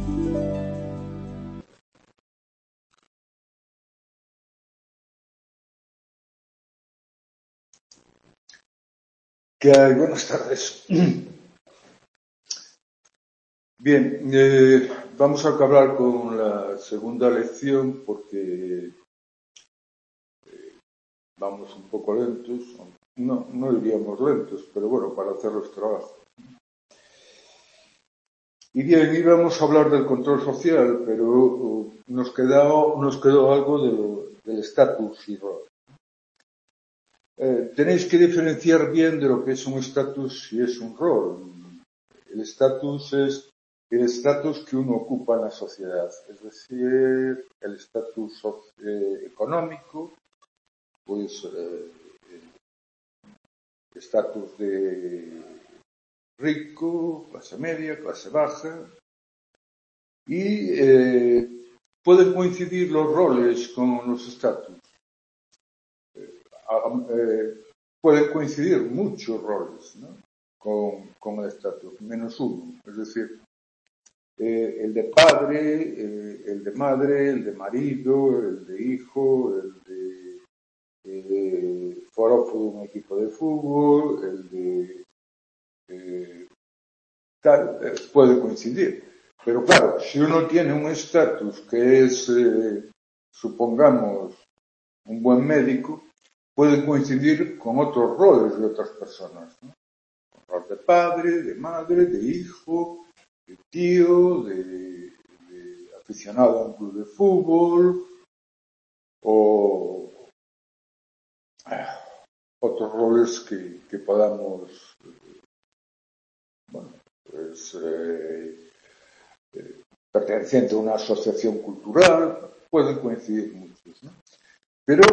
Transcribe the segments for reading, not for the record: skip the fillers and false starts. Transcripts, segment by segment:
¿Qué hay? Buenas tardes. Bien, vamos a acabar con la segunda lección porque vamos un poco lentos. No iríamos lentos, pero bueno, para hacer los trabajos. Y bien, íbamos a hablar del control social, pero nos quedó algo del estatus y rol. Tenéis que diferenciar bien de lo que es un estatus y es un rol. El estatus es el estatus que uno ocupa en la sociedad, es decir, el estatus económico, pues estatus de rico, clase media, clase baja, y pueden coincidir los roles con los estatus. Pueden coincidir muchos roles, ¿no?, con el estatus, menos uno, es decir, el de padre, el de madre, el de marido, el de hijo, el de forofo de un equipo de fútbol, el de tal, puede coincidir. Pero claro, si uno tiene un estatus que es, supongamos, un buen médico, puede coincidir con otros roles de otras personas, ¿no? Rol de padre, de madre, de hijo, de tío, de aficionado a un club de fútbol o otros roles que podamos, bueno, pues perteneciente a una asociación cultural, pueden coincidir muchos, ¿no? Pero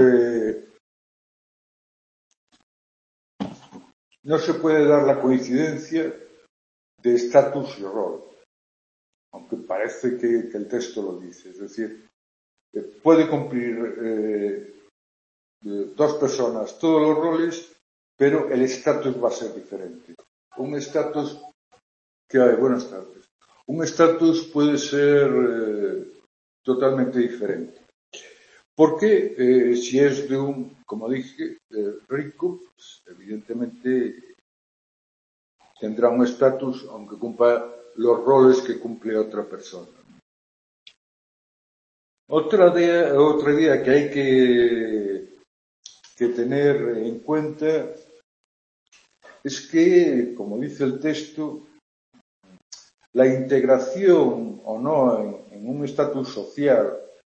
no se puede dar la coincidencia de estatus y rol, aunque parece que el texto lo dice. Es decir, puede cumplir dos personas todos los roles, pero el estatus va a ser diferente. Un estatus que hay, buenas tardes. Un estatus puede ser totalmente diferente. Porque si es de un, como dije, rico, pues, evidentemente tendrá un estatus aunque cumpla los roles que cumple otra persona. Otra idea que hay que tener en cuenta es que, como dice el texto, la integración o no en un estatus social,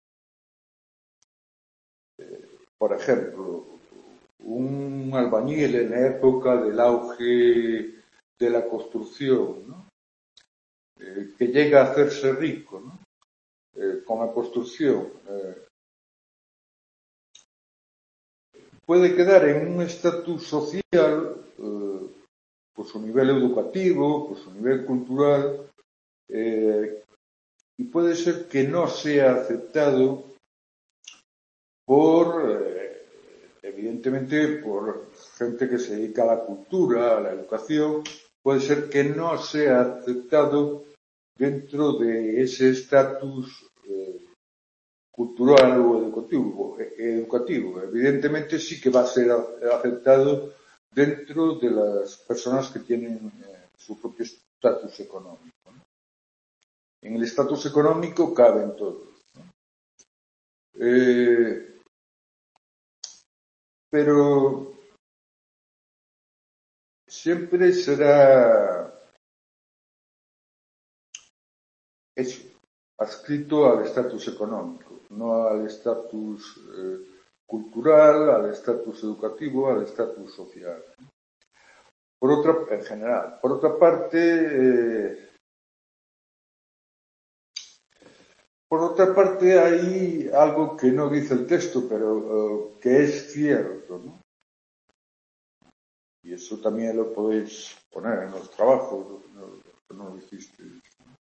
por ejemplo, un albañil en la época del auge de la construcción, ¿no?, que llega a hacerse rico, ¿no?, con la construcción, puede quedar en un estatus social por su nivel educativo, por su nivel cultural, y puede ser que no sea aceptado evidentemente, por gente que se dedica a la cultura, a la educación, puede ser que no sea aceptado dentro de ese estatus cultural o educativo. Evidentemente sí que va a ser aceptado dentro de las personas que tienen su propio estatus económico, ¿no? En el estatus económico caben todos, ¿no? Pero siempre será eso, adscrito al estatus económico, no al estatus cultural, al estatus educativo, al estatus social. En general. Por otra parte, hay algo que no dice el texto, pero que es cierto, ¿no? Y eso también lo podéis poner en los trabajos, no lo hicisteis.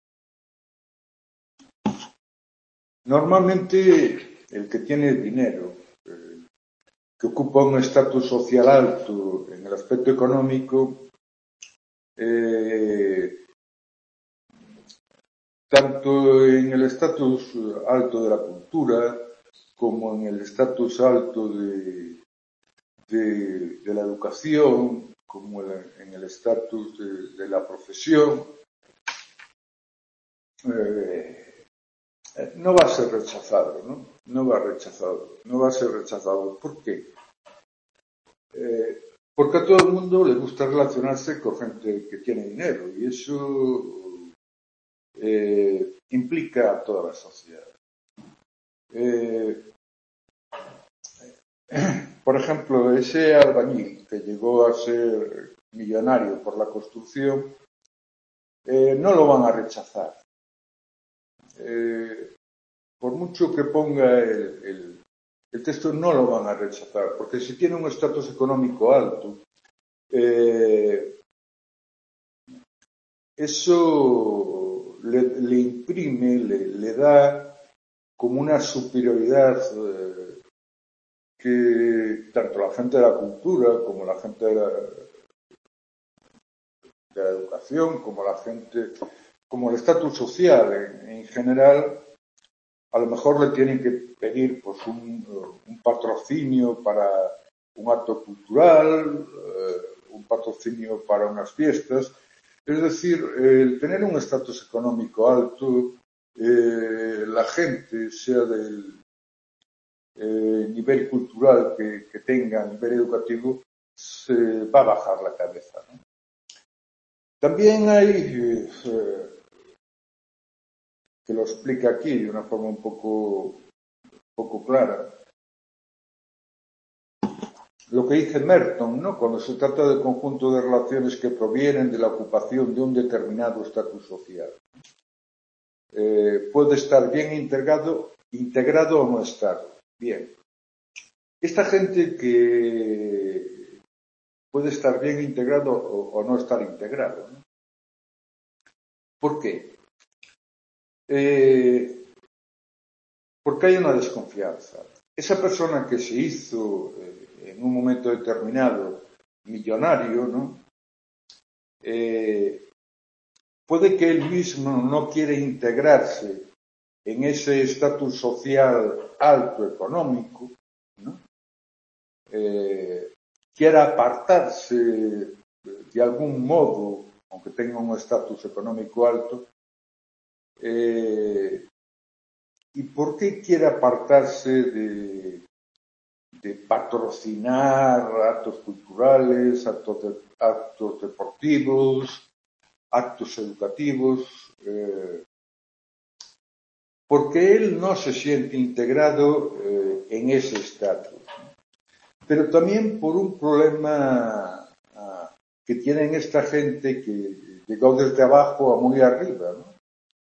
Normalmente, el que tiene dinero, que ocupa un estatus social alto en el aspecto económico, tanto en el estatus alto de la cultura como en el estatus alto de la educación, como en el estatus de la profesión, no va a ser rechazado, ¿no? No va a ser rechazado. ¿Por qué? Porque a todo el mundo le gusta relacionarse con gente que tiene dinero y eso implica a toda la sociedad. Por ejemplo, ese albañil que llegó a ser millonario por la construcción, no lo van a rechazar. Por mucho que ponga el texto, no lo van a rechazar, porque si tiene un estatus económico alto, eso le imprime, le da como una superioridad que tanto la gente de la cultura como la gente de la educación, como la gente, como el estatus social en general, a lo mejor le tienen que pedir pues un patrocinio para un acto cultural, un patrocinio para unas fiestas. Es decir, el tener un estatus económico alto, la gente, sea del nivel cultural que tenga, nivel educativo, se va a bajar la cabeza, ¿no? También hay, que lo explica aquí de una forma un poco clara, lo que dice Merton, ¿no? Cuando se trata del conjunto de relaciones que provienen de la ocupación de un determinado estatus social. Puede estar bien integrado o no estar. Bien. Esta gente que puede estar bien integrado o no estar integrado, ¿no? ¿Por qué? Porque hay una desconfianza. Esa persona que se hizo en un momento determinado millonario, ¿no? Puede que él mismo no quiere integrarse en ese estatus social alto económico, ¿no? Quiera apartarse de algún modo, aunque tenga un estatus económico alto. ¿Y por qué quiere apartarse de patrocinar actos culturales, actos deportivos, actos educativos? Porque él no se siente integrado en ese estatus. Pero también por un problema que tienen esta gente que llegó desde abajo a muy arriba, ¿no?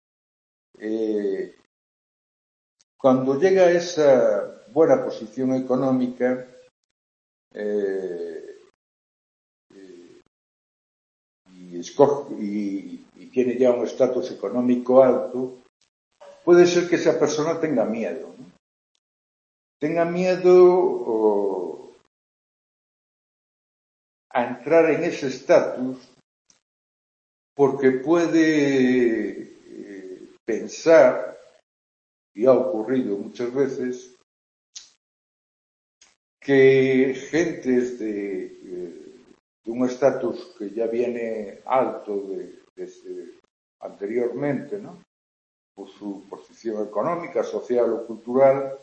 Cuando llega a esa buena posición económica, y tiene ya un estatus económico alto, puede ser que esa persona tenga miedo, ¿no? Tenga miedo a entrar en ese estatus porque puede pensar, y ha ocurrido muchas veces, que gentes de un estatus que ya viene alto desde anteriormente, ¿no? Por su posición económica, social o cultural,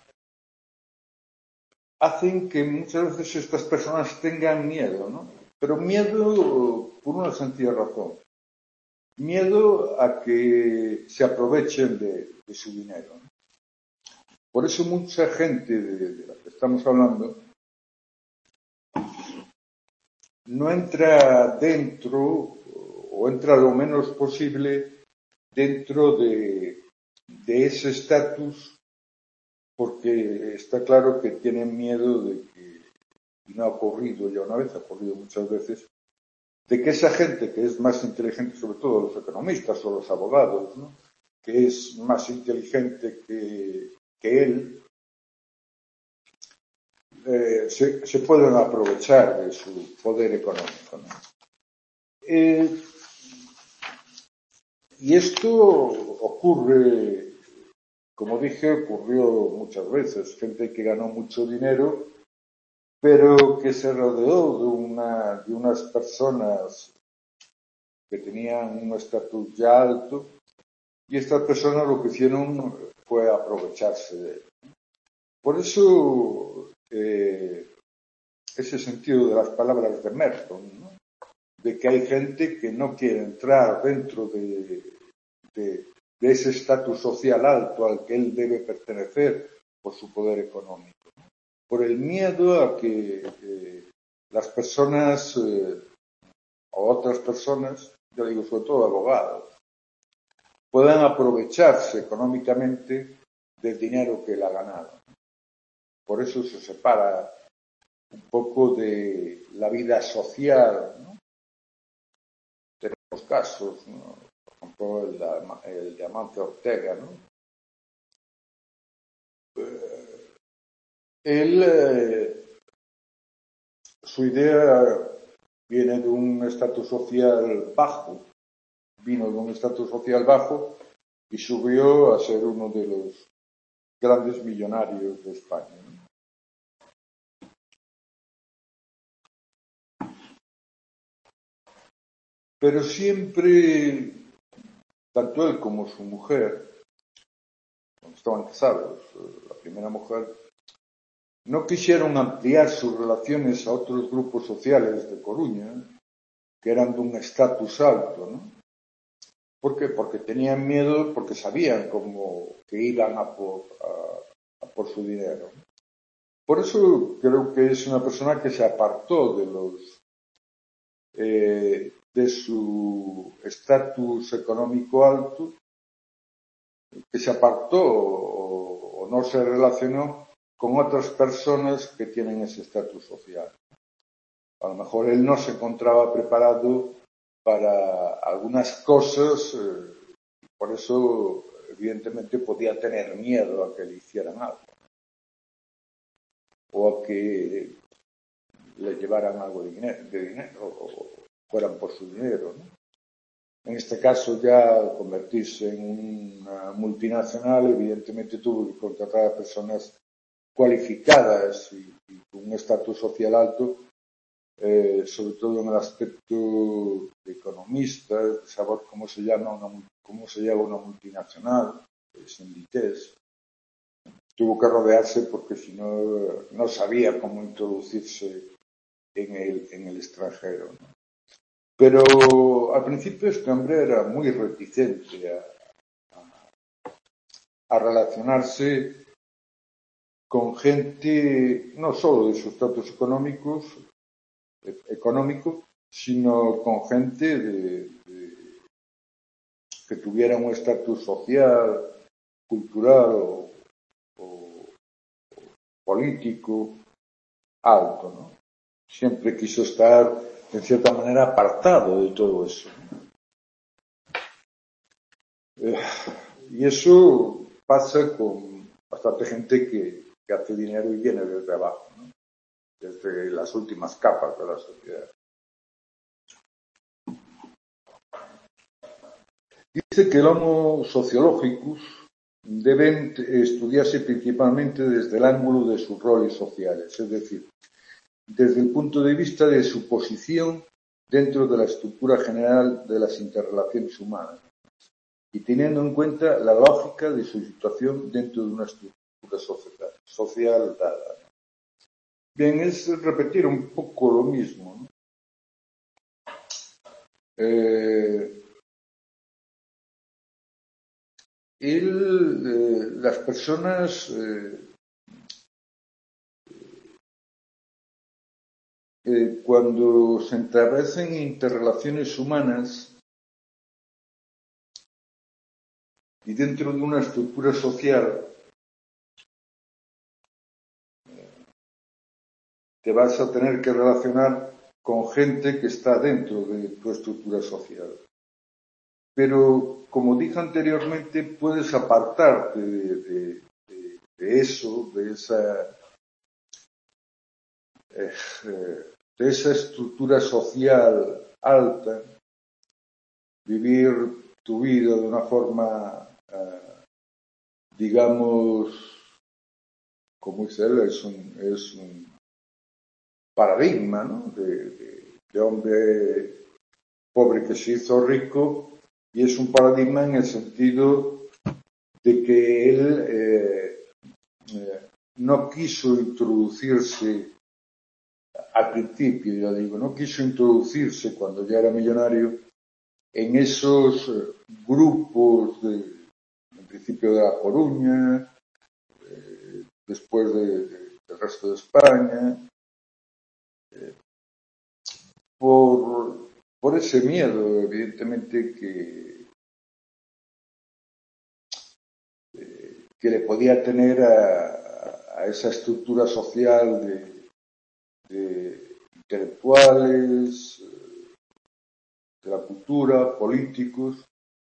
hacen que muchas veces estas personas tengan miedo, ¿no? Pero miedo por una sencilla razón. Miedo a que se aprovechen de su dinero, ¿no? Por eso mucha gente de la que estamos hablando no entra dentro, o entra lo menos posible dentro de ese estatus, porque está claro que tienen miedo de que, y no ha ocurrido ya una vez, ha ocurrido muchas veces, de que esa gente que es más inteligente, sobre todo los economistas o los abogados, ¿no? Que es más inteligente que él, se pueden aprovechar de su poder económico, ¿no? Y esto ocurre, como dije, ocurrió muchas veces. Gente que ganó mucho dinero, pero que se rodeó de unas personas que tenían un estatus ya alto, y estas personas lo que hicieron fue aprovecharse de él. Por eso, ese sentido de las palabras de Merton, ¿no? De que hay gente que no quiere entrar dentro de ese estatus social alto al que él debe pertenecer por su poder económico, ¿no? Por el miedo a que las personas o otras personas, yo digo sobre todo abogados, puedan aprovecharse económicamente del dinero que él ha ganado. Por eso se separa un poco de la vida social, ¿no? Tenemos casos, ¿no? Por ejemplo, el de Amancio Ortega, ¿no? Su idea viene de un estatus social bajo, vino de un estatus social bajo y subió a ser uno de los grandes millonarios de España, ¿no? Pero siempre, tanto él como su mujer, cuando estaban casados, la primera mujer, no quisieron ampliar sus relaciones a otros grupos sociales de Coruña, que eran de un estatus alto, ¿no? ¿Por qué? Porque tenían miedo, porque sabían como que iban a por su dinero. Por eso creo que es una persona que se apartó de su estatus económico alto, que se apartó o no se relacionó con otras personas que tienen ese estatus social. A lo mejor él no se encontraba preparado para algunas cosas, por eso evidentemente podía tener miedo a que le hicieran algo o a que le llevaran algo de dinero o fueran por su dinero, ¿no? En este caso, ya al convertirse en una multinacional, evidentemente tuvo que contratar a personas cualificadas y con un estatus social alto, sobre todo en el aspecto de economista, de saber cómo se lleva una multinacional, Inditex. Tuvo que rodearse porque si no, no sabía cómo introducirse en el extranjero, ¿no? Pero al principio este hombre era muy reticente a relacionarse con gente no solo de su estatus económico, sino con gente que tuviera un estatus social, cultural o político alto, ¿no? Siempre quiso estar, en cierta manera, apartado de todo eso, ¿no? Y eso pasa con bastante gente que hace dinero y viene desde abajo, ¿no? Desde las últimas capas de la sociedad. Dice que el Homo sociologicus deben estudiarse principalmente desde el ángulo de sus roles sociales, es decir, desde el punto de vista de su posición dentro de la estructura general de las interrelaciones humanas y teniendo en cuenta la lógica de su situación dentro de una estructura social dada. Bien, es repetir un poco lo mismo, ¿no? Las personas cuando se establecen interrelaciones humanas y dentro de una estructura social, te vas a tener que relacionar con gente que está dentro de tu estructura social. Pero, como dije anteriormente, puedes apartarte de eso, de esa estructura social alta, vivir constituido de una forma, digamos, como dice él, es un paradigma, ¿no? de hombre pobre que se hizo rico, y es un paradigma en el sentido de que él no quiso introducirse al principio, ya digo, no quiso introducirse cuando ya era millonario en esos grupos en principio de La Coruña, después del resto de España, por ese miedo, evidentemente, que le podía tener a esa estructura social de intelectuales, de la cultura, políticos,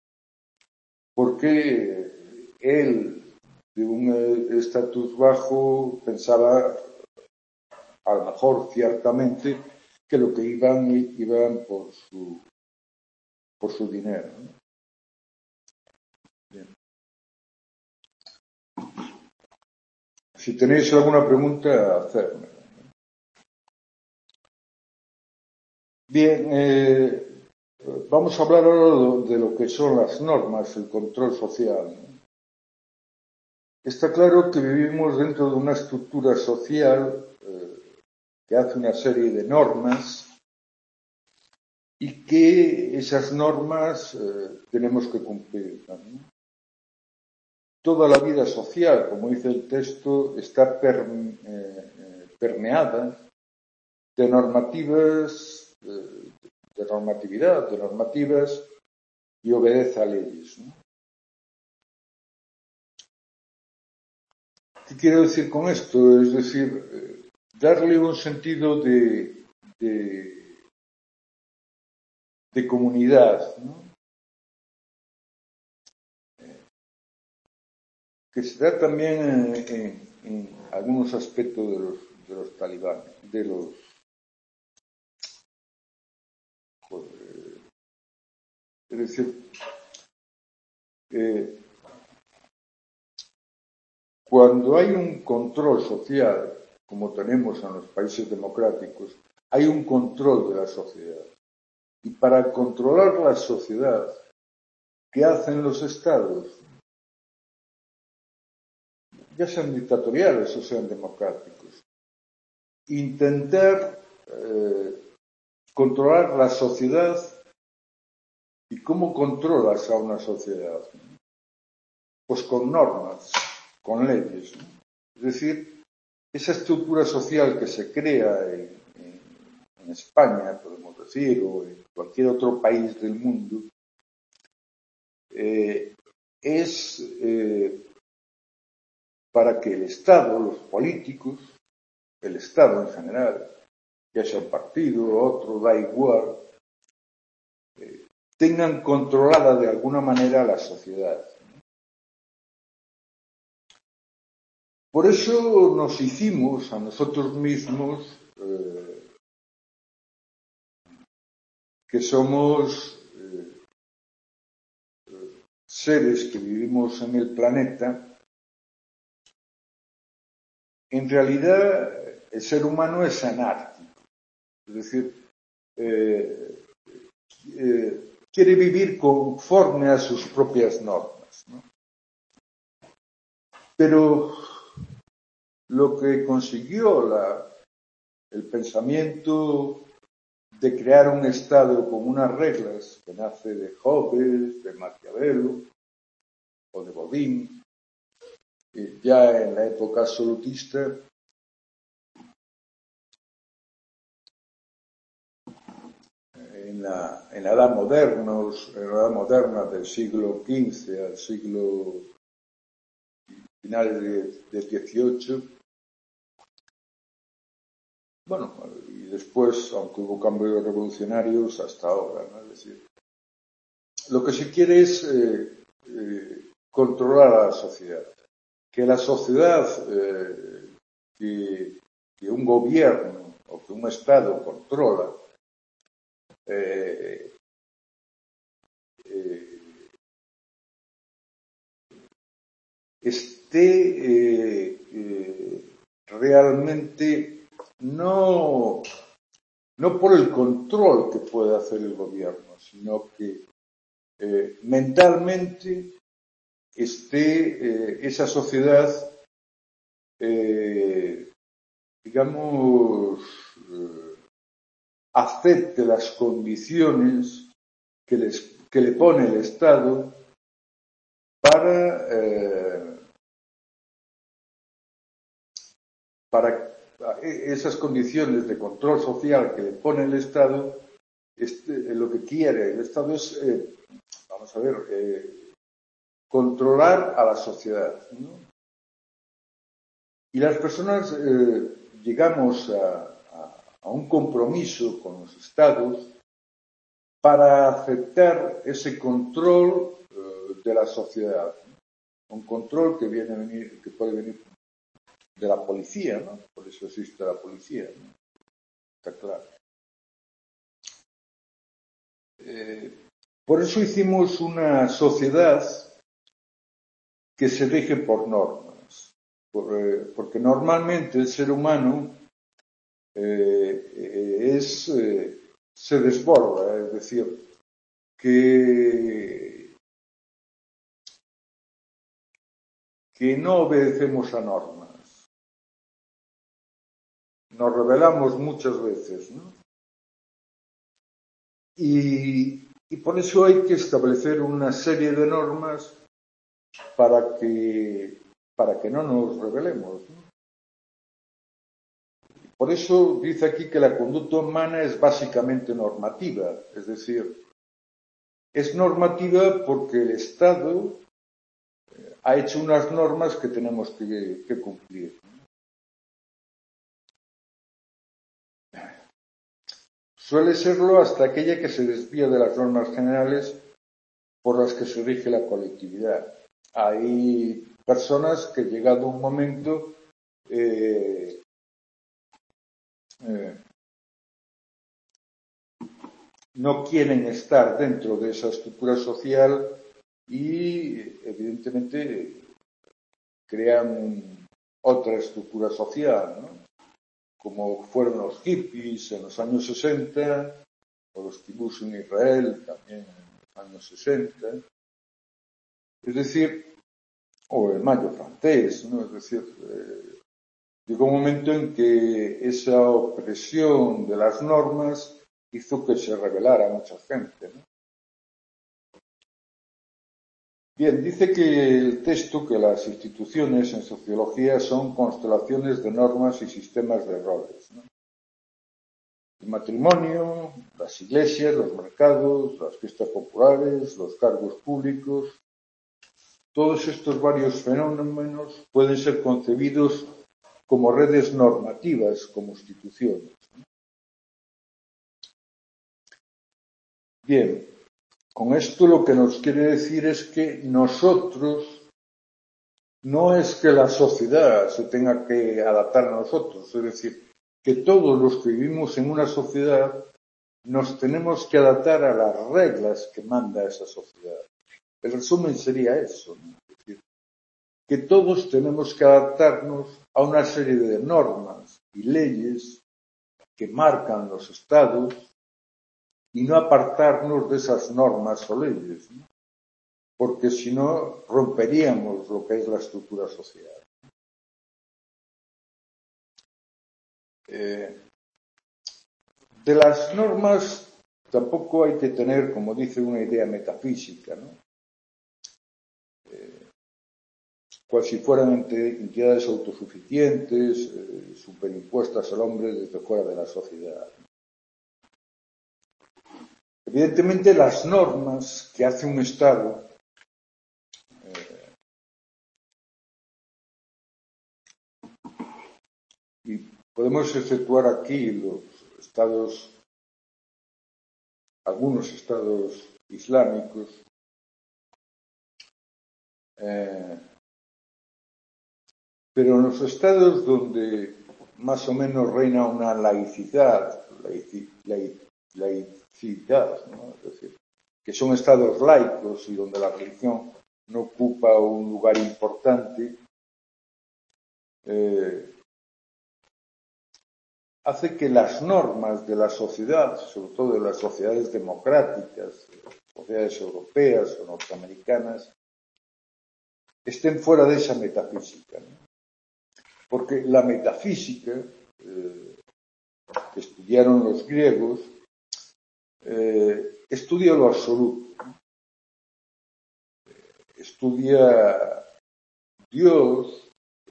porque él, de un estatus bajo, pensaba, a lo mejor ciertamente, que lo que iban por su dinero, ¿no? Bien. Si tenéis alguna pregunta, hacerme. Bien, vamos a hablar ahora de lo que son las normas, el control social, ¿no? Está claro que vivimos dentro de una estructura social que hace una serie de normas y que esas normas tenemos que cumplir, ¿no? Toda la vida social, como dice el texto, está permeada de normativas, de normativas y obedece a leyes, ¿no? ¿Qué quiero decir con esto? Es decir, darle un sentido de comunidad, ¿no? Que se da también en algunos aspectos de los talibanes, es decir, cuando hay un control social, como tenemos en los países democráticos, hay un control de la sociedad. Y para controlar la sociedad, ¿qué hacen los estados? Ya sean dictatoriales o sean democráticos. Intentar controlar la sociedad. ¿Y cómo controlas a una sociedad? Pues con normas, con leyes, ¿no? Es decir, esa estructura social que se crea en España, podemos decir, o en cualquier otro país del mundo, es para que el Estado, los políticos, el Estado en general, ya sea un partido, otro, da igual, tengan controlada de alguna manera la sociedad. Por eso nos hicimos a nosotros mismos, que somos seres que vivimos en el planeta. En realidad, el ser humano es anárquico, es decir, quiere vivir conforme a sus propias normas, ¿no? Pero lo que consiguió el pensamiento de crear un Estado con unas reglas que nace de Hobbes, de Maquiavelo o de Bodin, ya en la época absolutista, en la edad moderna del siglo XV al siglo finales del XVIII, bueno, y después, aunque hubo cambios revolucionarios, hasta ahora, ¿no? Es decir, lo que se quiere es controlar a la sociedad, que la sociedad, que un gobierno o que un Estado controla, esté realmente no por el control que puede hacer el gobierno, sino que mentalmente esté esa sociedad, digamos, acepte las condiciones que le pone el Estado para esas condiciones de control social que le pone el Estado. Lo que quiere el Estado es, vamos a ver, controlar a la sociedad, ¿no? Y las personas llegamos a un compromiso con los Estados para aceptar ese control de la sociedad, ¿no? Un control que puede venir de la policía, ¿no? Por eso existe la policía, ¿no? Está claro. Por eso hicimos una sociedad que se rige por normas, porque normalmente el ser humano se desborda, es decir, que no obedecemos a normas. Nos rebelamos muchas veces, ¿no? Y por eso hay que establecer una serie de normas para que no nos rebelemos, ¿no? Por eso dice aquí que la conducta humana es básicamente normativa, es decir, es normativa porque el Estado ha hecho unas normas que tenemos que cumplir. Suele serlo hasta aquella que se desvía de las normas generales por las que se rige la colectividad. Hay personas que, llegado un momento, no quieren estar dentro de esa estructura social y, evidentemente, crean otra estructura social, ¿no? Como fueron los hippies en los años 60, o los kibbutz en Israel también en los años 60. Es decir, o el mayo francés, ¿no? Es decir, llegó un momento en que esa opresión de las normas hizo que se rebelara mucha gente, ¿no? Bien, dice que el texto que las instituciones en sociología son constelaciones de normas y sistemas de roles, ¿no? El matrimonio, las iglesias, los mercados, las fiestas populares, los cargos públicos, todos estos varios fenómenos pueden ser concebidos como redes normativas, como instituciones. Bien, con esto lo que nos quiere decir es que nosotros, no es que la sociedad se tenga que adaptar a nosotros, es decir, que todos los que vivimos en una sociedad nos tenemos que adaptar a las reglas que manda esa sociedad. El resumen sería eso, ¿no? Es decir, que todos tenemos que adaptarnos a una serie de normas y leyes que marcan los estados y no apartarnos de esas normas o leyes, ¿no? Porque si no romperíamos lo que es la estructura social. De las normas tampoco hay que tener, como dice, una idea metafísica, ¿no? Cual si fueran entidades autosuficientes, superimpuestas al hombre desde fuera de la sociedad. Evidentemente, las normas que hace un Estado y podemos efectuar aquí los estados, algunos estados islámicos, pero en los estados donde más o menos reina una laicidad, ¿no? Es decir, que son estados laicos y donde la religión no ocupa un lugar importante, hace que las normas de la sociedad, sobre todo de las sociedades democráticas, sociedades europeas o norteamericanas, estén fuera de esa metafísica, ¿no? Porque la metafísica, que estudiaron los griegos, estudia lo absoluto, ¿no? Estudia Dios,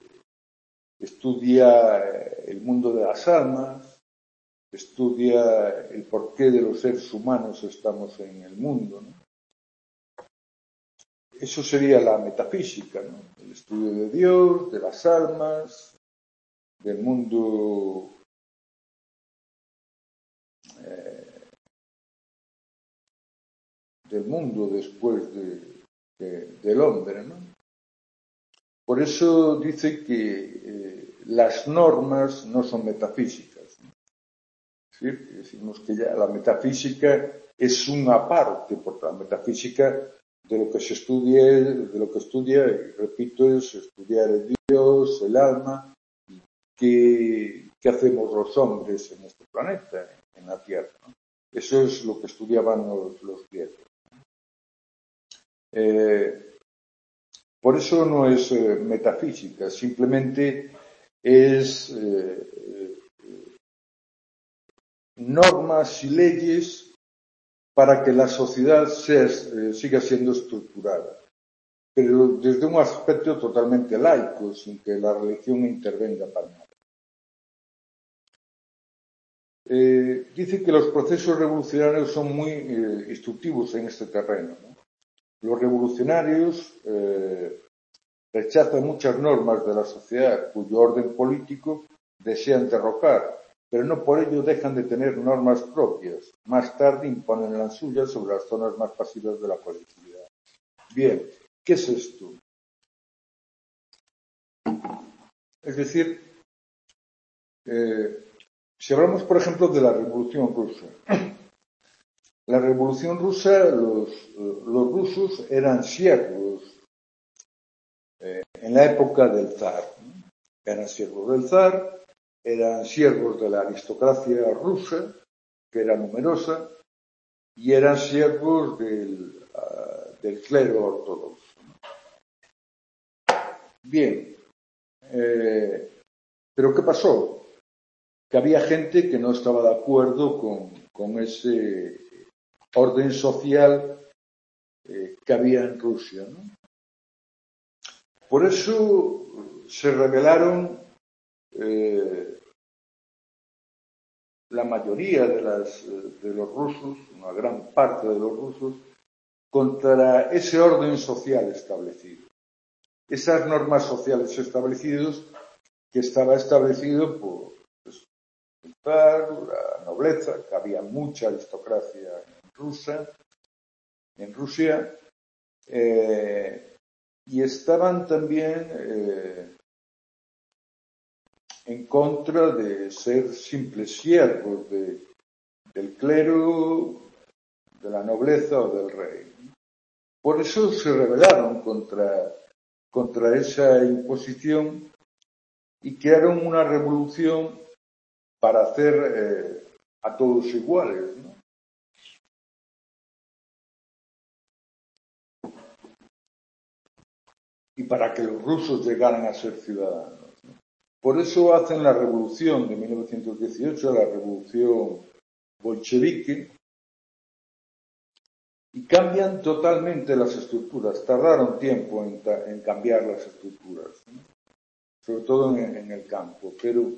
estudia el mundo de las almas, estudia el porqué de los seres humanos estamos en el mundo, ¿no? Eso sería la metafísica, ¿no? El estudio de Dios, de las almas, del mundo después del hombre, ¿no? Por eso dice que las normas no son metafísicas, ¿no? ¿Sí? Decimos que ya la metafísica es una parte, porque la metafísica de lo que se estudia, y repito, es estudiar el Dios, el alma, qué hacemos los hombres en este planeta, en la Tierra, ¿no? Eso es lo que estudiaban los griegos. Por eso no es metafísica, simplemente es normas y leyes para que la sociedad siga siendo estructurada, pero desde un aspecto totalmente laico, sin que la religión intervenga para nada. Dice que los procesos revolucionarios son muy instructivos en este terreno, ¿no? Los revolucionarios rechazan muchas normas de la sociedad cuyo orden político desean derrocar, pero no por ello dejan de tener normas propias. Más tarde imponen las suyas sobre las zonas más pasivas de la colectividad. Bien, ¿qué es esto? Es decir, si hablamos, por ejemplo, de la Revolución Rusa, la Revolución Rusa, los rusos eran siervos en la época del zar, ¿no? Eran siervos del zar, eran siervos de la aristocracia rusa, que era numerosa, y eran siervos del clero ortodoxo. Bien, pero ¿qué pasó? Que había gente que no estaba de acuerdo con ese orden social que había en Rusia, ¿no? Por eso se rebelaron la mayoría de los rusos, una gran parte de los rusos, contra ese orden social establecido. Esas normas sociales establecidas que estaba establecido por el zar, la nobleza, que había mucha aristocracia en Rusia, y estaban también en contra de ser simples siervos del clero, de la nobleza o del rey. Por eso se rebelaron contra esa imposición y crearon una revolución para hacer a todos iguales, ¿no? Y para que los rusos llegaran a ser ciudadanos, ¿no? Por eso hacen la revolución de 1918, la revolución bolchevique, y cambian totalmente las estructuras. Tardaron tiempo en cambiar las estructuras, ¿no? Sobre todo en el campo, pero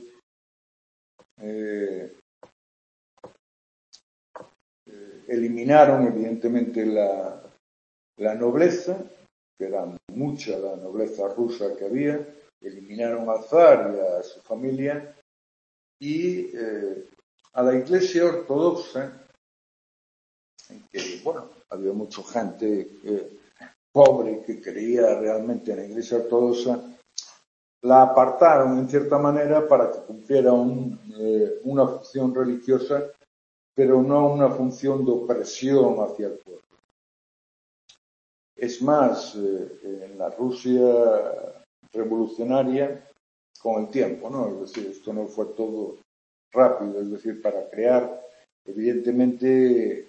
eliminaron evidentemente la nobleza, que era mucha la nobleza rusa que había, eliminaron al zar y a su familia, y a la Iglesia ortodoxa, en que, bueno, había mucha gente pobre que creía realmente en la Iglesia ortodoxa, la apartaron en cierta manera para que cumpliera una función religiosa, pero no una función de opresión hacia el pueblo. Es más, en la Rusia revolucionaria, con el tiempo, ¿no? Es decir, esto no fue todo rápido, es decir, para crear, evidentemente,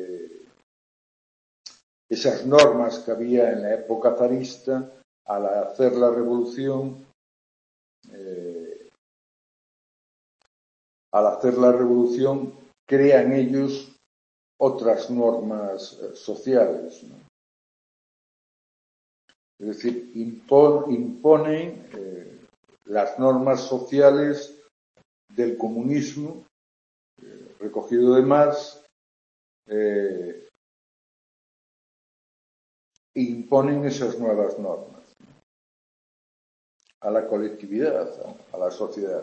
esas normas que había en la época zarista, al hacer la revolución, crean ellos otras normas sociales, ¿no? Es decir, imponen las normas sociales del comunismo, recogido de Marx, imponen esas nuevas normas a la colectividad, a la sociedad.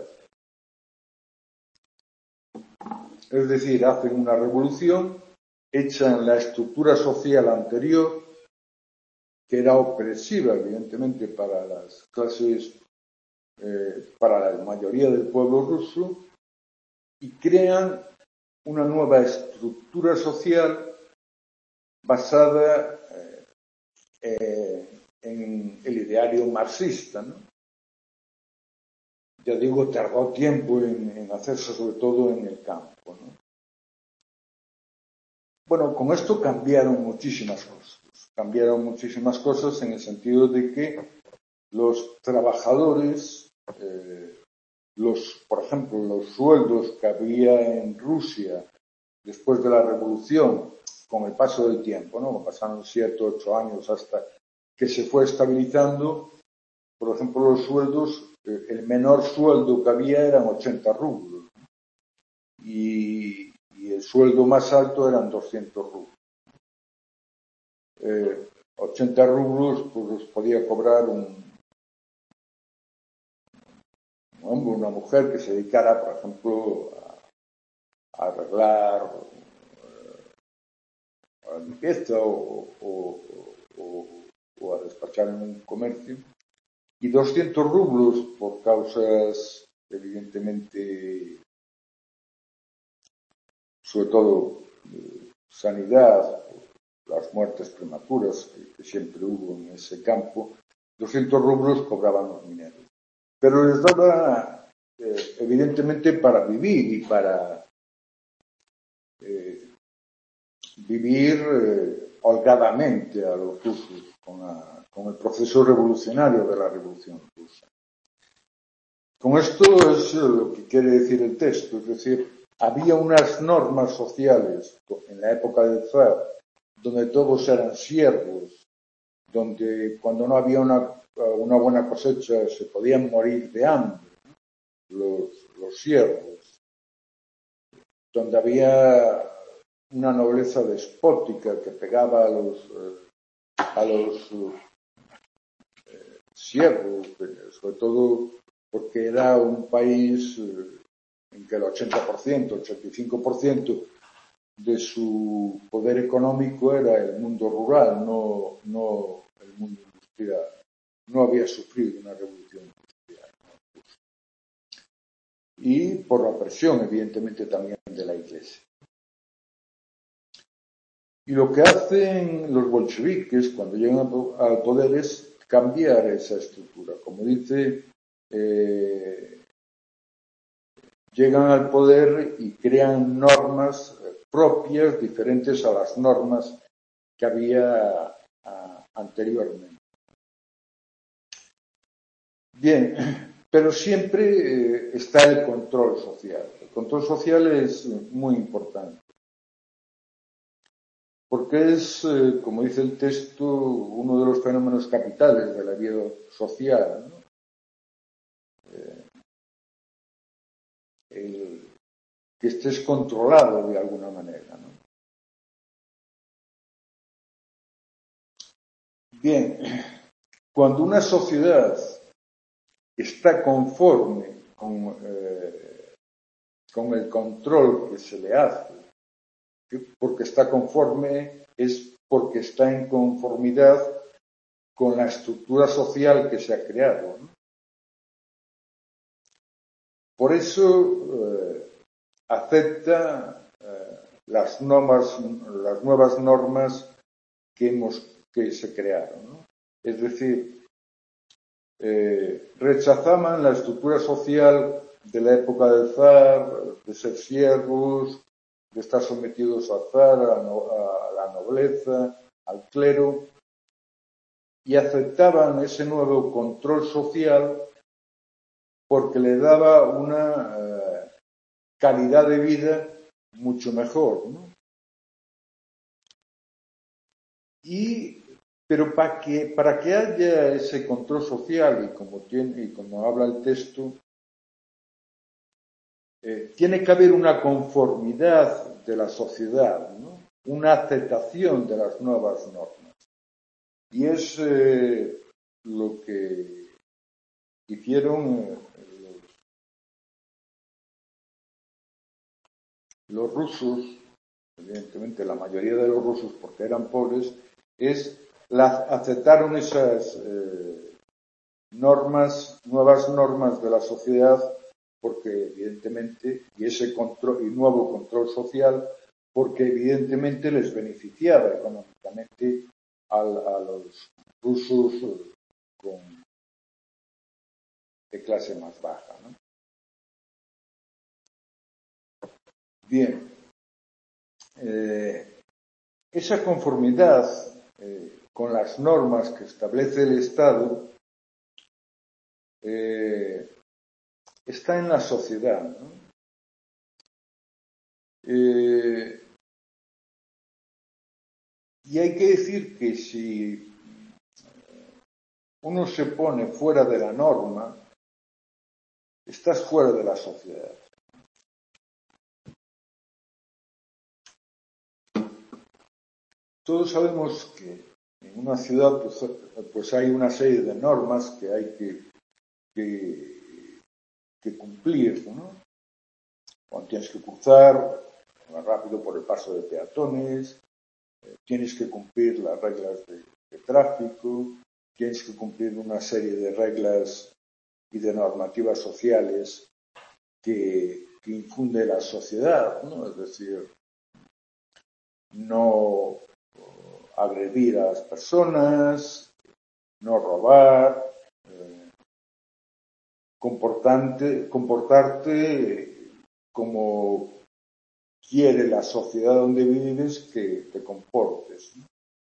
Es decir, hacen una revolución, echan la estructura social anterior, que era opresiva, evidentemente, para las clases, para la mayoría del pueblo ruso, y crean una nueva estructura social basada en el ideario marxista, ¿no? Ya digo, tardó tiempo en hacerse, sobre todo en el campo, ¿no? Bueno, con esto cambiaron muchísimas cosas. Cambiaron muchísimas cosas en el sentido de que los trabajadores, por ejemplo, los sueldos que había en Rusia después de la revolución, con el paso del tiempo, ¿no? Pasaron 7, 8 años hasta que se fue estabilizando. Por ejemplo, los sueldos, el menor sueldo que había eran 80 rublos y el sueldo más alto eran 200 rublos. 80 rublos pues los podía cobrar un hombre, una mujer que se dedicara, por ejemplo, a arreglar a la limpieza o a despachar en un comercio. Y 200 rublos por causas, evidentemente, sobre todo sanidad, las muertes prematuras que siempre hubo en ese campo, 200 rublos cobraban los mineros. Pero les daba, evidentemente, para vivir y para vivir holgadamente a los rusos con el proceso revolucionario de la Revolución Rusa. Con esto es lo que quiere decir el texto, es decir, había unas normas sociales en la época del zar donde todos eran siervos, donde cuando no había una buena cosecha se podían morir de hambre los siervos, donde había una nobleza despótica que pegaba a los siervos, sobre todo porque era un país en que el 80%, 85% de su poder económico era el mundo rural, no el mundo industrial. No había sufrido una revolución industrial. Y por la presión, evidentemente, también de la Iglesia. Y lo que hacen los bolcheviques cuando llegan al poder es cambiar esa estructura. Como dice, llegan al poder y crean normas propias diferentes a las normas que había anteriormente. Bien, pero siempre está el control social. El control social es muy importante. Porque es, como dice el texto, uno de los fenómenos capitales de la vida social, ¿no? Que estés controlado de alguna manera, ¿no? Bien, cuando una sociedad está conforme con el control que se le hace, porque está conforme es porque está en conformidad con la estructura social que se ha creado, ¿no? Por eso acepta las nuevas normas que que se crearon, ¿no? Es decir, rechazaban la estructura social de la época del zar, de ser siervos, de estar sometidos al zar, a la nobleza, al clero, y aceptaban ese nuevo control social porque le daba una calidad de vida mucho mejor, ¿no? Pero para que haya ese control social, y como habla el texto, tiene que haber una conformidad de la sociedad, ¿no? Una aceptación de las nuevas normas. Y es lo que hicieron los rusos, evidentemente la mayoría de los rusos, porque eran pobres, aceptaron esas nuevas normas de la sociedad, porque evidentemente, y ese control y nuevo control social, porque evidentemente les beneficiaba económicamente a los rusos de clase más baja, ¿no? Bien, esa conformidad con las normas que establece el Estado está en la sociedad, ¿no? Y hay que decir que si uno se pone fuera de la norma, estás fuera de la sociedad. Todos sabemos que en una ciudad pues hay una serie de normas que hay que cumplir, ¿no? Cuando tienes que cruzar más rápido por el paso de peatones, tienes que cumplir las reglas de tráfico, tienes que cumplir una serie de reglas y de normativas sociales que infunde la sociedad, ¿no? Es decir, no agredir a las personas, no robar, comportarte como quiere la sociedad donde vives que te comportes, ¿no?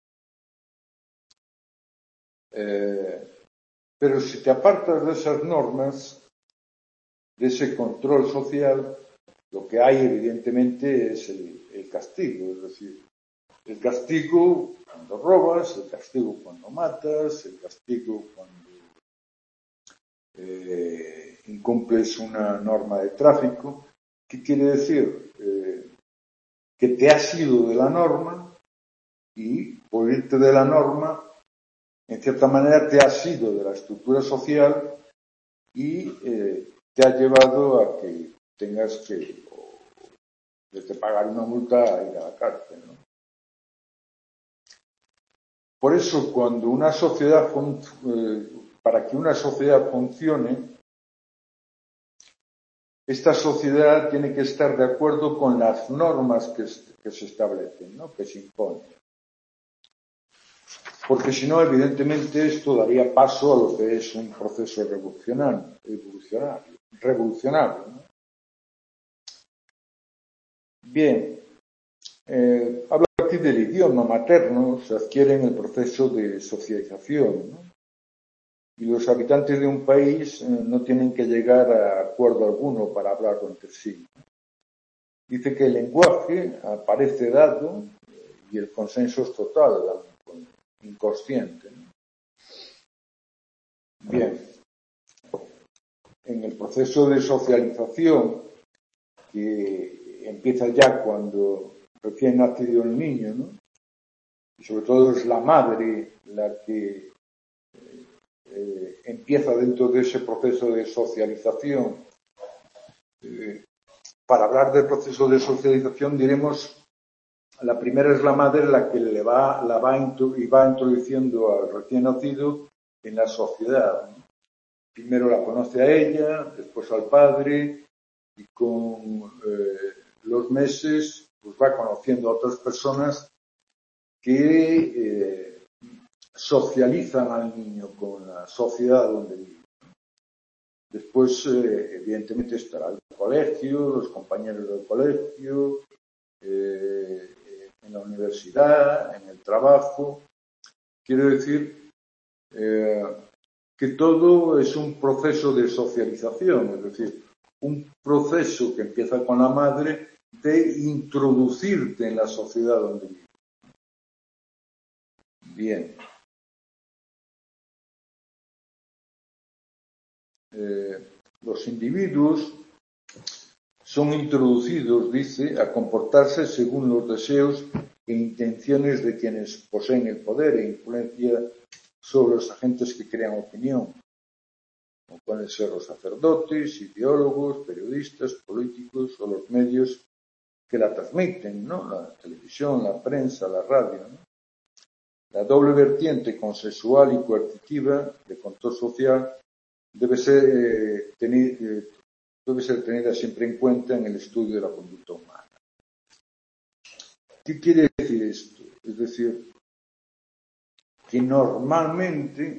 Pero si te apartas de esas normas, de ese control social, lo que hay evidentemente es el castigo, es decir, el castigo cuando robas, el castigo cuando matas, el castigo cuando incumples una norma de tráfico. ¿Qué quiere decir? Que te has ido de la norma y por irte de la norma, en cierta manera te has ido de la estructura social y te ha llevado a que tengas que desde pagar una multa a ir a la cárcel, ¿no? Por eso, cuando una sociedad para que una sociedad funcione, esta sociedad tiene que estar de acuerdo con las normas que se establecen, ¿no? Que se imponen. Porque si no, evidentemente, esto daría paso a lo que es un proceso revolucionario, ¿no? Bien, hablo aquí del idioma materno, se adquiere en el proceso de socialización, ¿no? Y los habitantes de un país no tienen que llegar a acuerdo alguno para hablar entre sí. Dice que el lenguaje aparece dado y el consenso es total, inconsciente, ¿no? Bien, en el proceso de socialización, que empieza ya cuando recién nacido el niño, ¿no? Y sobre todo es la madre la que empieza dentro de ese proceso de socialización. Para hablar del proceso de socialización diremos, la primera es la madre la que va introduciendo al recién nacido en la sociedad, ¿no? Primero la conoce a ella, después al padre, y con los meses pues va conociendo a otras personas que socializan al niño con la sociedad donde vive. Después, evidentemente, estará el colegio, los compañeros del colegio, en la universidad, en el trabajo. Quiero decir que todo es un proceso de socialización, es decir, un proceso que empieza con la madre de introducirte en la sociedad donde vives. Bien. Los individuos son introducidos, dice, a comportarse según los deseos e intenciones de quienes poseen el poder e influencia sobre los agentes que crean opinión, como pueden ser los sacerdotes, ideólogos, periodistas, políticos o los medios que la transmiten, ¿no? La televisión, la prensa, la radio, ¿no? La doble vertiente consensual y coercitiva de control social debe ser tenida siempre en cuenta en el estudio de la conducta humana. ¿Qué quiere decir esto? Es decir, que normalmente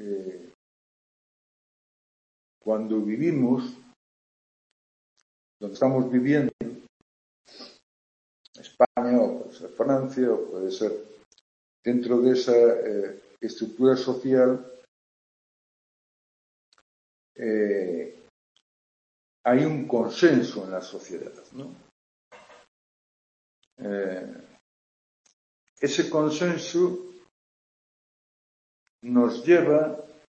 cuando vivimos, donde estamos viviendo, España o puede ser Francia o puede ser dentro de esa estructura social, hay un consenso en la sociedad, ¿no? Ese consenso nos lleva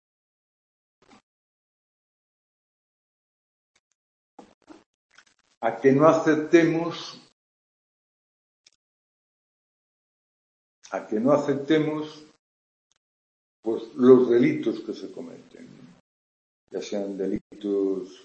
a que no aceptemos pues los delitos que se cometen, ya sean delitos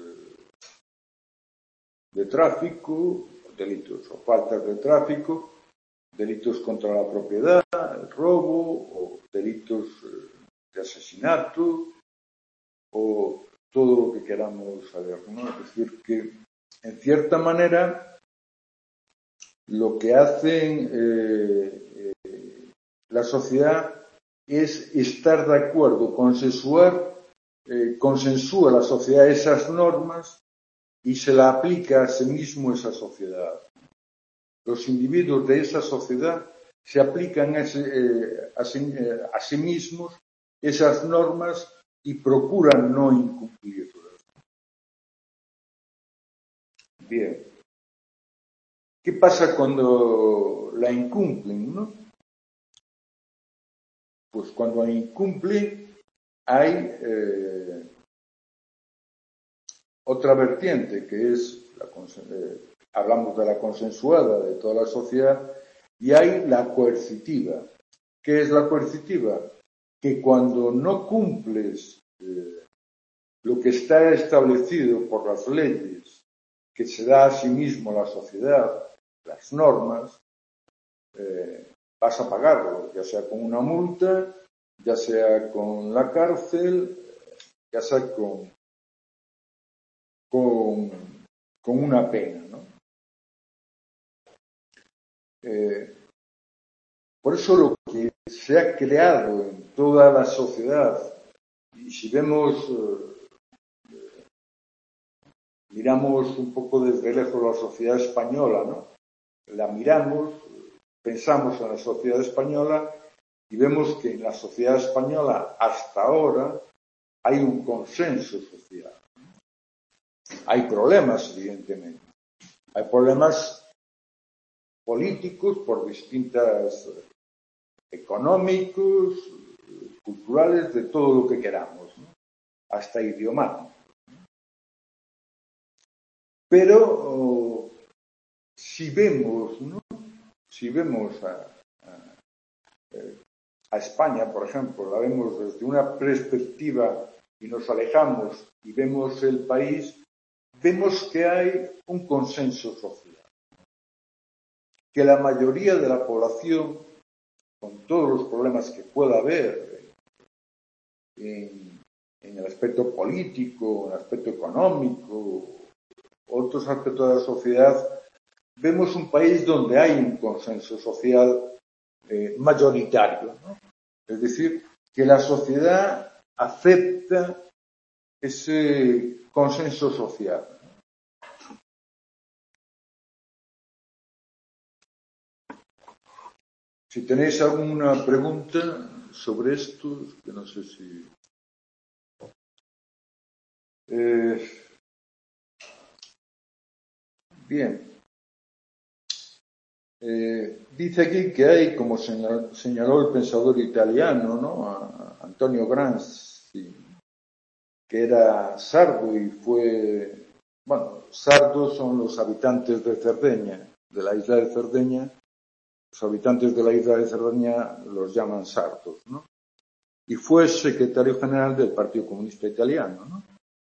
de tráfico, delitos o faltas de tráfico, delitos contra la propiedad, el robo, o delitos de asesinato, o todo lo que queramos saber, ¿no? Es decir, que en cierta manera lo que hacen la sociedad es estar de acuerdo, consensúa la sociedad esas normas y se la aplica a sí mismo esa sociedad. Los individuos de esa sociedad se aplican a sí mismos esas normas y procuran no incumplirlas. Bien. ¿Qué pasa cuando la incumplen, no? Pues cuando la incumplen hay otra vertiente que es hablamos de la consensuada de toda la sociedad, y hay la coercitiva. ¿Qué es la coercitiva? Que cuando no cumples lo que está establecido por las leyes que se da a sí mismo la sociedad, las normas, vas a pagarlo, ya sea con una multa, ya sea con la cárcel, ya sea con una pena, ¿no? Por eso lo que se ha creado en toda la sociedad, y si miramos un poco desde lejos la sociedad española, ¿no? La miramos, pensamos en la sociedad española y vemos que en la sociedad española hasta ahora hay un consenso social. Hay problemas, evidentemente. Hay problemas políticos por distintas económicos, culturales, de todo lo que queramos, ¿no? Hasta idiomáticos. Pero si vemos, ¿no? Si vemos a España, por ejemplo, la vemos desde una perspectiva y nos alejamos y vemos el país, vemos que hay un consenso social. Que la mayoría de la población, con todos los problemas que pueda haber en el aspecto político, en el aspecto económico, otros aspectos de la sociedad, vemos un país donde hay un consenso social mayoritario, ¿no? Es decir, que la sociedad acepta ese consenso social. Si tenéis alguna pregunta sobre esto, que no sé si... Bien. Dice aquí que hay, como señaló el pensador italiano, ¿no? Antonio Gramsci, que era sardo y fue... Bueno, sardos son los habitantes de Cerdeña, de la isla de Cerdeña. Los habitantes de la isla de Cerdeña los llaman sardos, ¿no? Y fue secretario general del Partido Comunista Italiano, ¿no?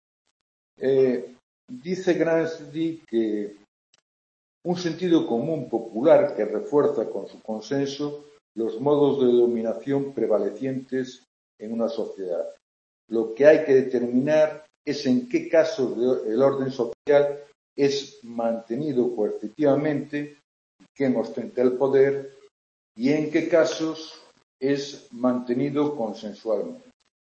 Dice Gramsci que un sentido común popular que refuerza con su consenso los modos de dominación prevalecientes en una sociedad. Lo que hay que determinar es en qué casos el orden social es mantenido coercitivamente, quien ostenta el poder, y en qué casos es mantenido consensualmente.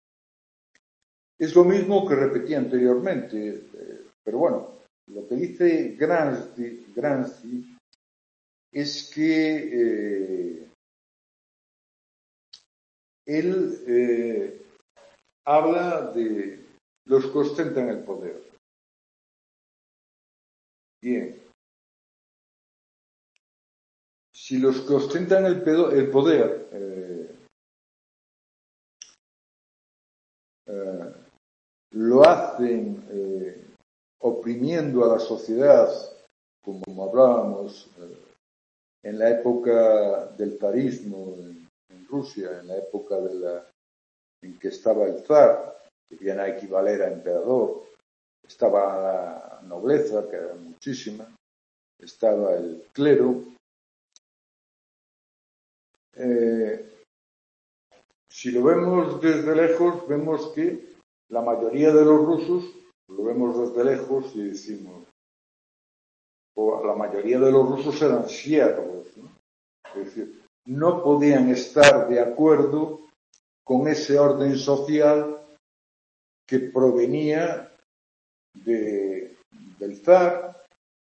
Es lo mismo que repetí anteriormente, pero bueno, lo que dice Gramsci es que él habla de los que ostentan el poder. Bien. Si los que ostentan el poder lo hacen oprimiendo a la sociedad, como hablábamos en la época del zarismo en Rusia, en la época en que estaba el zar, que viene a equivaler a emperador, estaba la nobleza, que era muchísima, estaba el clero. Si lo vemos desde lejos, vemos que la mayoría de los rusos, lo vemos desde lejos y decimos, o la mayoría de los rusos eran siervos, ¿no? Es decir, no podían estar de acuerdo con ese orden social que provenía del zar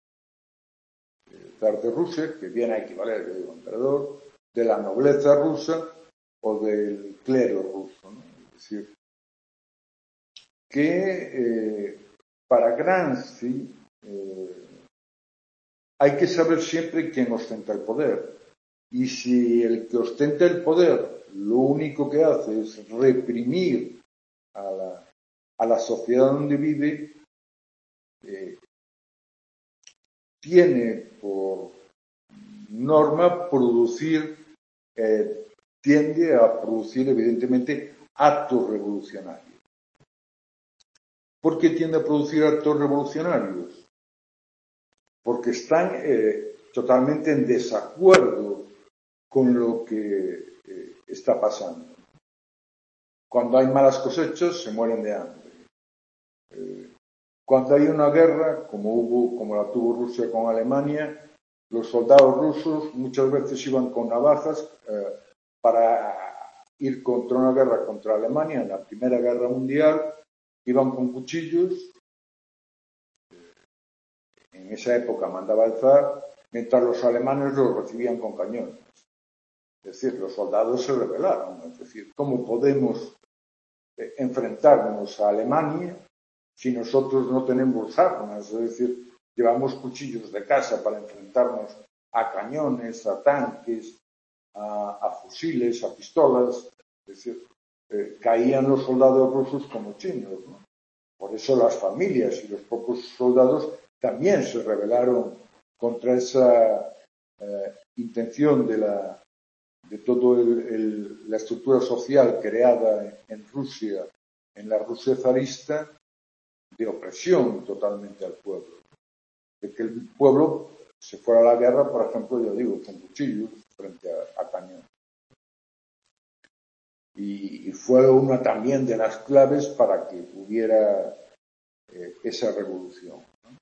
de Rusia, que viene a equivaler, yo digo, emperador, de la nobleza rusa o del clero ruso, ¿no? Es decir, que para Gramsci hay que saber siempre quién ostenta el poder. Y si el que ostenta el poder lo único que hace es reprimir a la sociedad donde vive, tiene por norma tiende a producir evidentemente actos revolucionarios. ¿Por qué tiende a producir actos revolucionarios? Porque están totalmente en desacuerdo con lo que está pasando. Cuando hay malas cosechas, se mueren de hambre. Cuando hay una guerra, como la tuvo Rusia con Alemania, los soldados rusos muchas veces iban con navajas para ir contra una guerra contra Alemania en la Primera Guerra Mundial, iban con cuchillos. En esa época mandaba el zar, mientras los alemanes los recibían con cañones. Es decir, los soldados se rebelaron. Es decir, ¿cómo podemos enfrentarnos a Alemania si nosotros no tenemos armas? Es decir, llevamos cuchillos de casa para enfrentarnos a cañones, a tanques, a fusiles, a pistolas. Es decir, caían los soldados rusos como chinos, ¿no? Por eso las familias y los propios soldados también se rebelaron contra esa intención de toda la estructura social creada en Rusia, en la Rusia zarista, de opresión totalmente al pueblo. De que el pueblo se fuera a la guerra, por ejemplo, yo digo, con cuchillos frente a cañones. Y fue una también de las claves para que hubiera esa revolución, ¿no?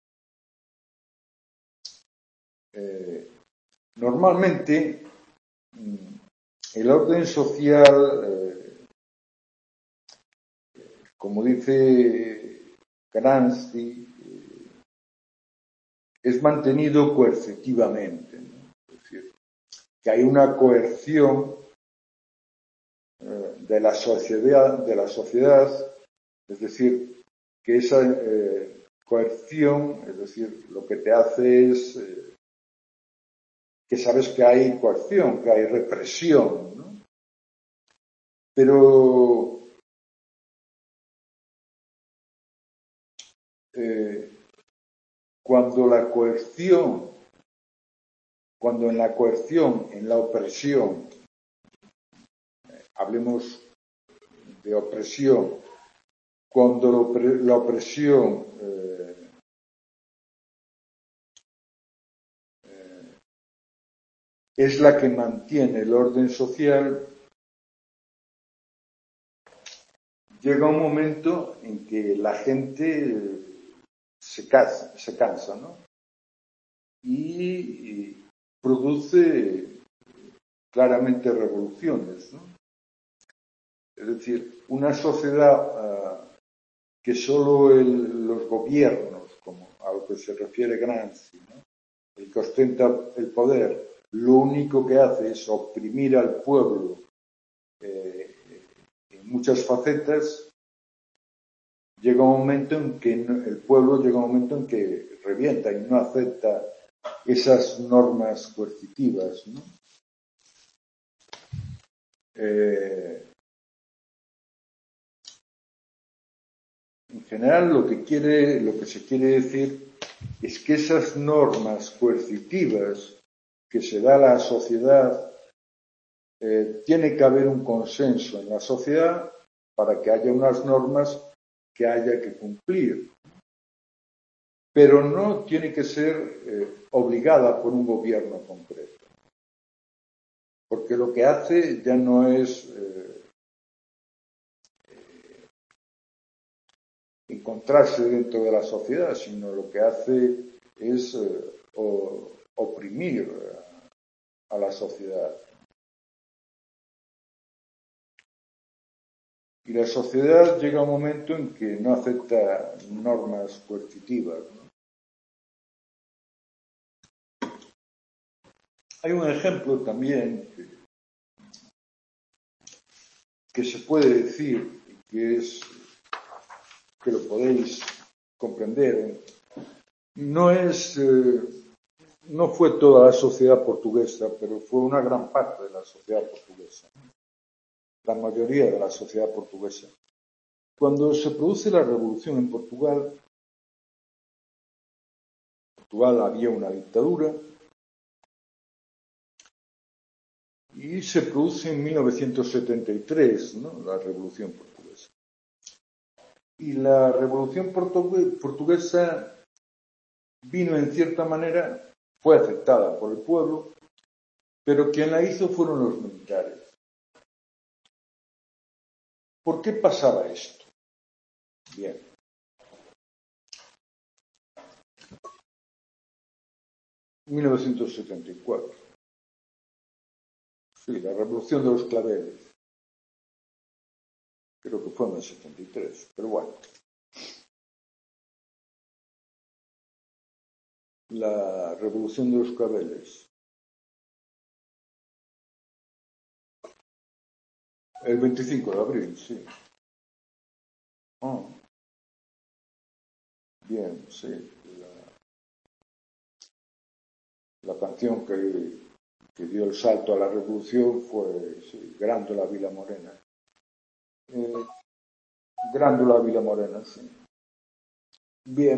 Normalmente el orden social, como dice Gramsci, es mantenido coercitivamente, ¿no? Es decir, que hay una coerción de la sociedad, es decir, que esa coerción, es decir, lo que te hace es que sabes que hay coerción, que hay represión, ¿no? Pero cuando en la coerción, en la opresión, hablemos de opresión, cuando la opresión es la que mantiene el orden social, llega un momento en que la gente se cansa, ¿no? Y produce claramente revoluciones, ¿no? Es decir, una sociedad que solo los gobiernos, como a lo que se refiere Gramsci, ¿no? El que ostenta el poder, lo único que hace es oprimir al pueblo en muchas facetas, llega un momento en que el pueblo llega un momento en que revienta y no acepta esas normas coercitivas, ¿no? En general, lo que se quiere decir es que esas normas coercitivas que se da a la sociedad, tiene que haber un consenso en la sociedad para que haya unas normas que haya que cumplir. Pero no tiene que ser obligada por un gobierno concreto. Porque lo que hace ya no es encontrarse dentro de la sociedad, sino lo que hace es oprimir a la sociedad. Y la sociedad llega a un momento en que no acepta normas coercitivas, ¿no? Hay un ejemplo también que se puede decir, que lo podéis comprender. No fue toda la sociedad portuguesa, pero fue una gran parte de la sociedad portuguesa, la mayoría de la sociedad portuguesa. Cuando se produce la revolución en Portugal había una dictadura y se produce en 1973, ¿no?, la revolución portuguesa. Y la revolución portuguesa vino en cierta manera, fue aceptada por el pueblo, pero quien la hizo fueron los militares. ¿Por qué pasaba esto? Bien. En 1974. Sí, la revolución de los claveles. Creo que fue en el 73, pero bueno. La revolución de los claveles. El 25 de abril, sí. Oh. Bien, sí. La canción que dio el salto a la revolución fue, sí, Grándola Vila Morena. Grándola Vila Morena, sí. Bien.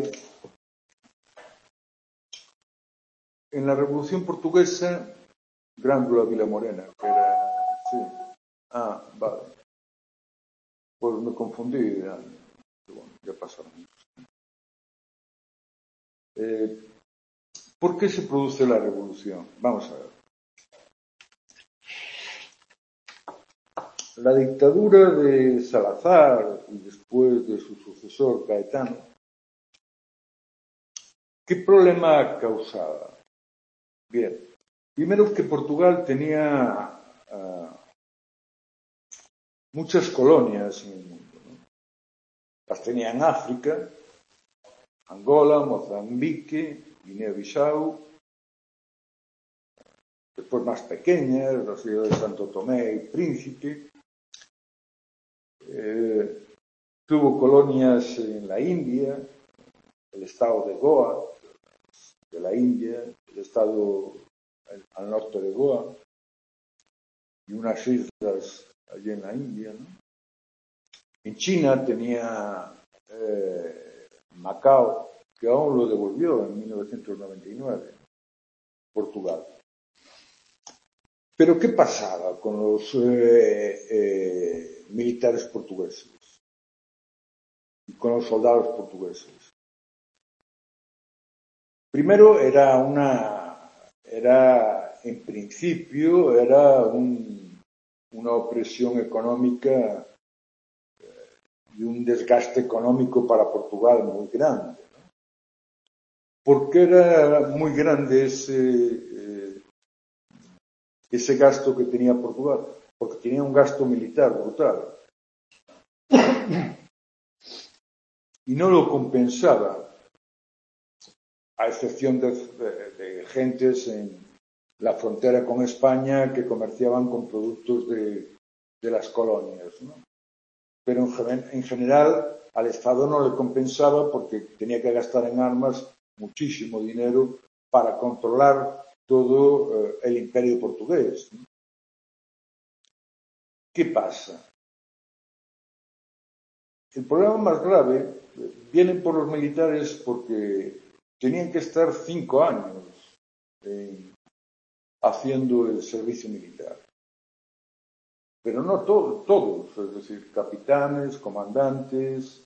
En la Revolución Portuguesa, Grándola Vila Morena, que era, sí. Ah, vale. Pues me confundí. Ya, bueno, ya pasaron. ¿Por qué se produce la revolución? Vamos a ver. La dictadura de Salazar y después de su sucesor Caetano, ¿qué problema causaba? Bien, Primero que Portugal tenía muchas colonias en el mundo, ¿no? Las tenía en África, Angola, Mozambique, Guinea-Bissau, después más pequeñas, la ciudad de Santo Tomé y Príncipe. Tuvo colonias en la India, el estado de Goa, de la India, el estado al norte de Goa y unas islas allí en la India, ¿no? En China tenía Macao, que aún lo devolvió en 1999, Portugal. Pero ¿qué pasaba con los militares portugueses y con los soldados portugueses? Primero en principio, era una opresión económica y un desgaste económico para Portugal muy grande, ¿no? ¿Por qué era muy grande ese gasto que tenía Portugal? Porque tenía un gasto militar brutal y no lo compensaba, a excepción de gentes en la frontera con España que comerciaban con productos de las colonias, ¿no? Pero en general al Estado no le compensaba porque tenía que gastar en armas muchísimo dinero para controlar todo el imperio portugués, ¿no? ¿Qué pasa? El problema más grave viene por los militares porque tenían que estar 5 años haciendo el servicio militar. Pero no todos, es decir, capitanes, comandantes,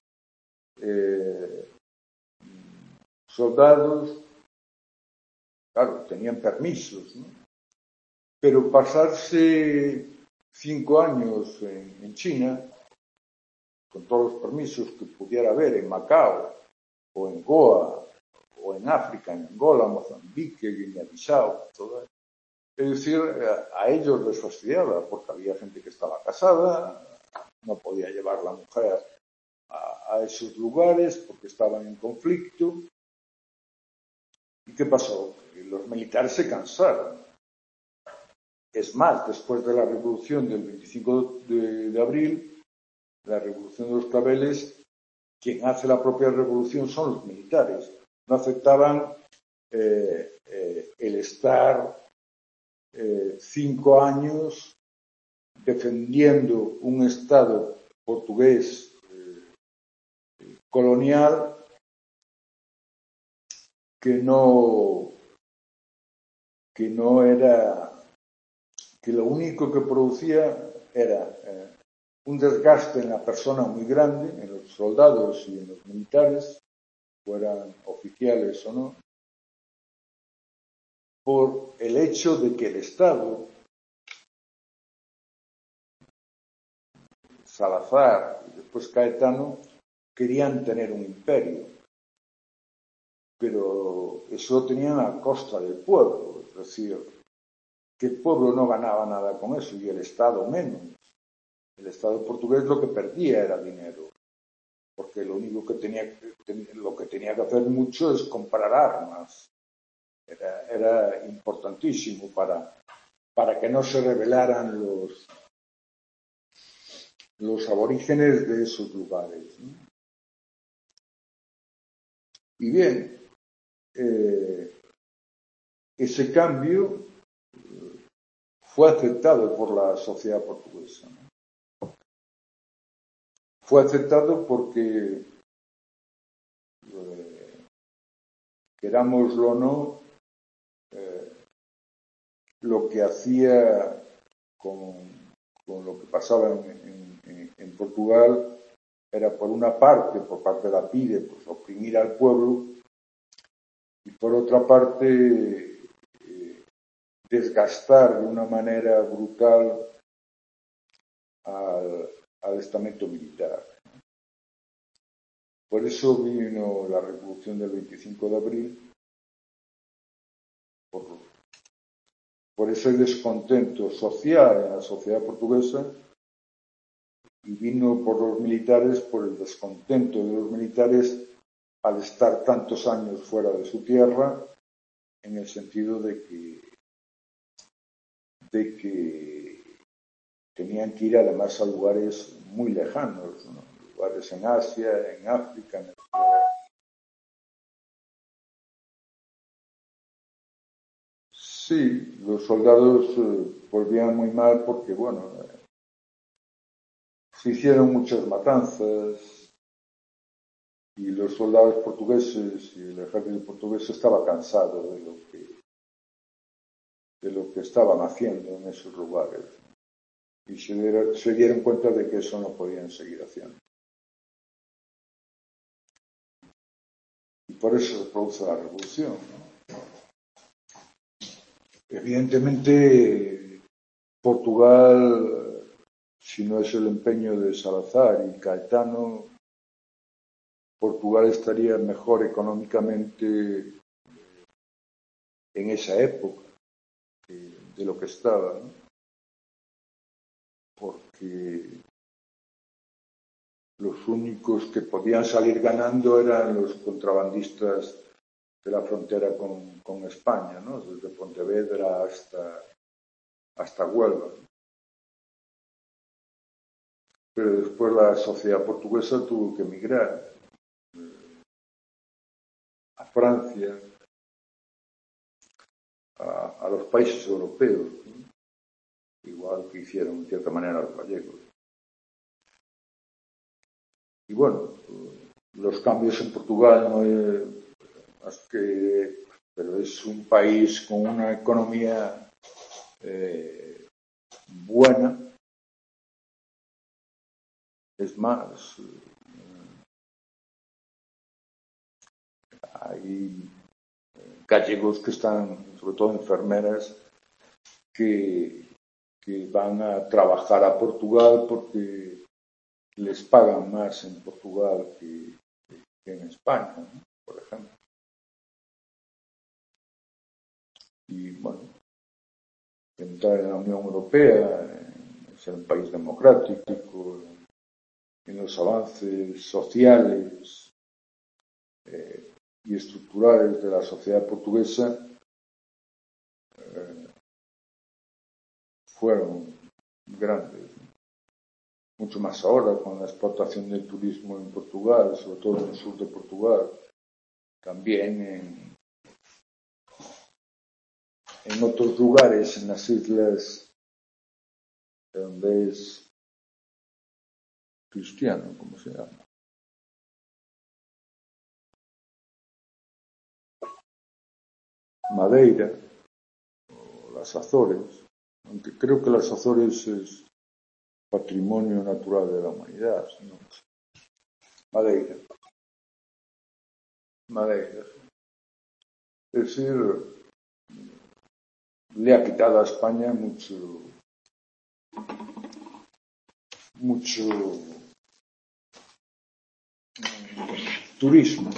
soldados, claro, tenían permisos, ¿no? Pero pasarse 5 años en China, con todos los permisos que pudiera haber en Macao, o en Goa, o en África, en Angola, Mozambique, Guinea-Bissau, todo eso. Es decir, a ellos les fastidiaba, porque había gente que estaba casada, no podía llevar la mujer a esos lugares porque estaban en conflicto. ¿Y qué pasó? Los militares se cansaron. Es más, después de la revolución del 25 de abril, la revolución de los claveles, quien hace la propia revolución son los militares. No aceptaban el estar 5 años defendiendo un Estado portugués colonial que no era, que lo único que producía era un desgaste en la persona muy grande, en los soldados y en los militares, fueran oficiales o no, por el hecho de que el Estado, Salazar y después Caetano, querían tener un imperio, pero eso lo tenían a costa del pueblo, es decir, que el pueblo no ganaba nada con eso y el Estado menos. El Estado portugués lo que perdía era dinero, porque lo único que tenía que hacer mucho es comprar armas. Era importantísimo para que no se rebelaran los aborígenes de esos lugares, ¿no? Y bien, ese cambio fue aceptado por la sociedad portuguesa, ¿no? Fue aceptado porque, querámoslo o no, lo que hacía con lo que pasaba en Portugal era, por una parte, por parte de la PIDE, pues oprimir al pueblo, y por otra parte desgastar de una manera brutal al estamento militar. Por eso vino la revolución del 25 de abril, por por ese descontento social en la sociedad portuguesa y vino por los militares, por el descontento de los militares al estar tantos años fuera de su tierra, en el sentido de que tenían que ir además a lugares muy lejanos, ¿no? Lugares en Asia, en África. Sí, los soldados volvían muy mal porque, bueno, se hicieron muchas matanzas y los soldados portugueses y el ejército portugués estaba cansado de lo que estaban haciendo en esos lugares y se dieron cuenta de que eso no podían seguir haciendo. Y por eso se produce la revolución, ¿no? Evidentemente, Portugal, si no es el empeño de Salazar y Caetano, Portugal estaría mejor económicamente en esa época de lo que estaba, ¿no? Porque los únicos que podían salir ganando eran los contrabandistas de la frontera con España, ¿no? Desde Pontevedra hasta Huelva. Pero después la sociedad portuguesa tuvo que emigrar a Francia, a los países europeos, ¿no? Igual que hicieron en cierta manera los gallegos. Y bueno, los cambios en Portugal no es pero es un país con una economía buena. Es más, hay gallegos que están, sobre todo enfermeras, que van a trabajar a Portugal porque les pagan más en Portugal que en España, ¿no? Por ejemplo. Y bueno, entrar en la Unión Europea, ser un país democrático, en los avances sociales y estructurales de la sociedad portuguesa fueron grandes, ¿no? Mucho más ahora con la explotación del turismo en Portugal, sobre todo en el sur de Portugal, también en otros lugares, en las islas donde es cristiano, ¿cómo se llama? Madeira o las Azores, aunque creo que las Azores es patrimonio natural de la humanidad, ¿no? Madeira. Madeira. Es decir, le ha quitado a España mucho turismo,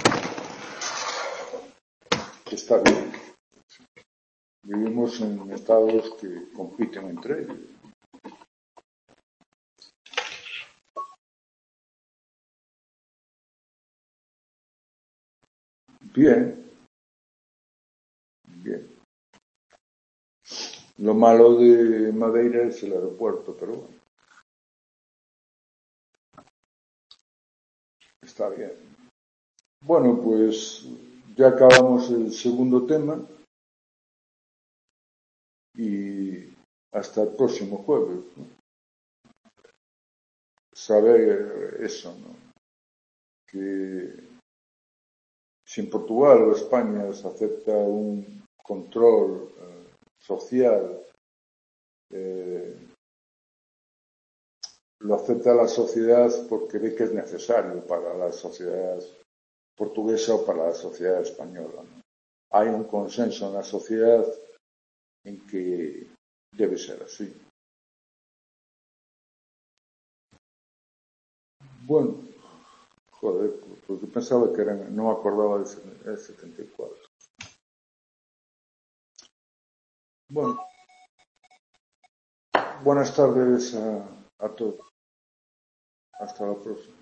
que está bien. Vivimos en estados que compiten entre ellos. Bien, bien. Lo malo de Madeira es el aeropuerto, pero bueno, está bien. Bueno, pues ya acabamos el segundo tema y hasta el próximo jueves, ¿no? Saber eso, ¿no? Que si en Portugal o España se acepta un control social, lo acepta la sociedad porque ve que es necesario para la sociedad portuguesa o para la sociedad española, ¿no? Hay un consenso en la sociedad en que debe ser así. Bueno, joder, porque pensaba que no me acordaba del 74. Bueno. buenas tardes a todos. Hasta la próxima.